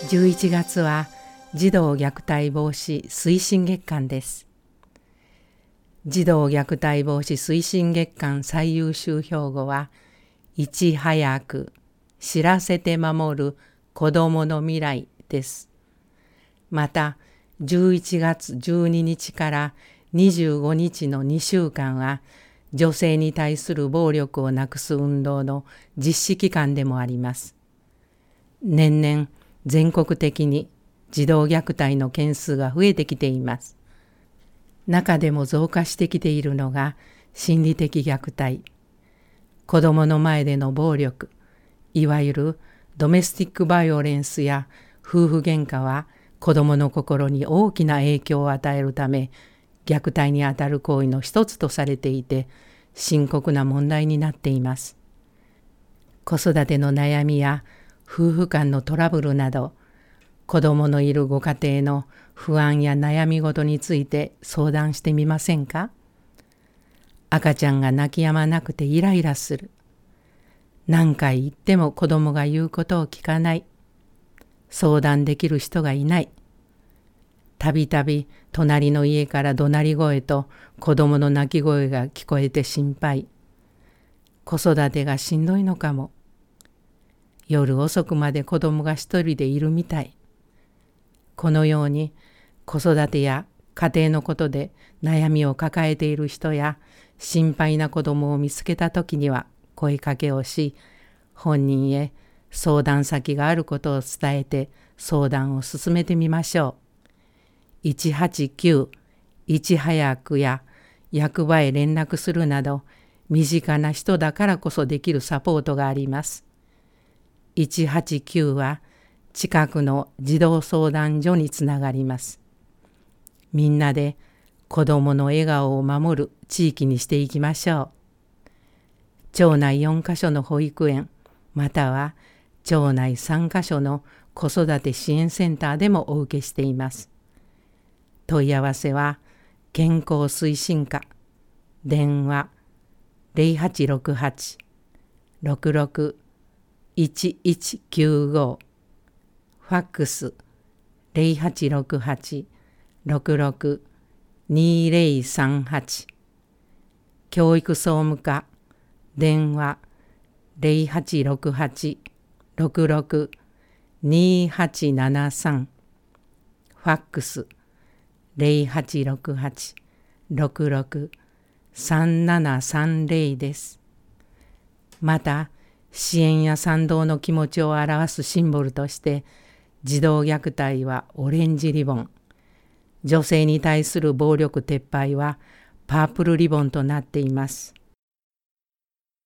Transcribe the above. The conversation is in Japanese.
11月は児童虐待防止推進月間です。児童虐待防止推進月間最優秀標語は、いち早く知らせて守る子どもの未来です。また、11月12日から25日の2週間は、女性に対する暴力をなくす運動の実施期間でもあります。年々、全国的に児童虐待の件数が増えてきています。中でも増加してきているのが心理的虐待。子どもの前での暴力、いわゆるドメスティックバイオレンスや夫婦喧嘩は子どもの心に大きな影響を与えるため、虐待にあたる行為の一つとされていて、深刻な問題になっています。子育ての悩みや夫婦間のトラブルなど、子どものいるご家庭の不安や悩み事について相談してみませんか？赤ちゃんが泣き止まなくてイライラする。何回言っても子どもが言うことを聞かない。相談できる人がいない。たびたび隣の家から怒鳴り声と子どもの泣き声が聞こえて心配。子育てがしんどいのかも。夜遅くまで子供が一人でいるみたい。このように子育てや家庭のことで悩みを抱えている人や心配な子供を見つけたときには声かけをし、本人へ相談先があることを伝えて相談を進めてみましょう。189、いち早くや役場へ連絡するなど、身近な人だからこそできるサポートがあります。189は近くの児童相談所につながります。みんなで子どもの笑顔を守る地域にしていきましょう。町内4カ所の保育園、または町内3カ所の子育て支援センターでもお受けしています。問い合わせは健康推進課、電話0868-66-1195、ファックス0868-66-2038、教育総務課、電話0868-66-2873、ファックス0868-66-3730です。また、支援や賛同の気持ちを表すシンボルとして、児童虐待はオレンジリボン、女性に対する暴力撤廃はパープルリボンとなっています。